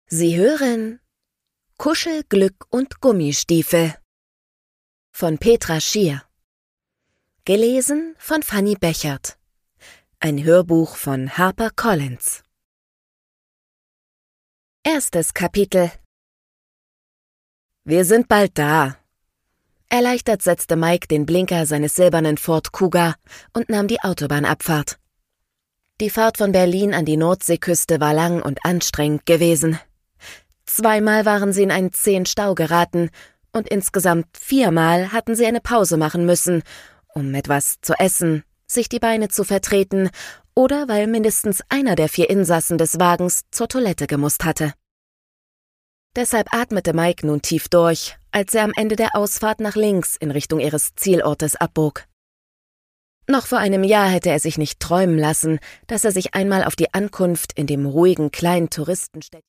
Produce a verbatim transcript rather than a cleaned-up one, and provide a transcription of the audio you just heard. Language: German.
Sie hören Kuschel, Glück und Gummistiefel von Petra Schier. Gelesen von Fanny Bechert. Ein Hörbuch von Harper Collins. Erstes Kapitel. Wir sind bald da. Erleichtert setzte Mike den Blinker seines silbernen Ford Kuga und nahm die Autobahnabfahrt. Die Fahrt von Berlin an die Nordseeküste war lang und anstrengend gewesen. Zweimal waren sie in einen zähen Stau geraten und insgesamt viermal hatten sie eine Pause machen müssen, um etwas zu essen, sich die Beine zu vertreten oder weil mindestens einer der vier Insassen des Wagens zur Toilette gemusst hatte. Deshalb atmete Mike nun tief durch, als er am Ende der Ausfahrt nach links in Richtung ihres Zielortes abbog. Noch vor einem Jahr hätte er sich nicht träumen lassen, dass er sich einmal auf die Ankunft in dem ruhigen kleinen Touristenstädtchen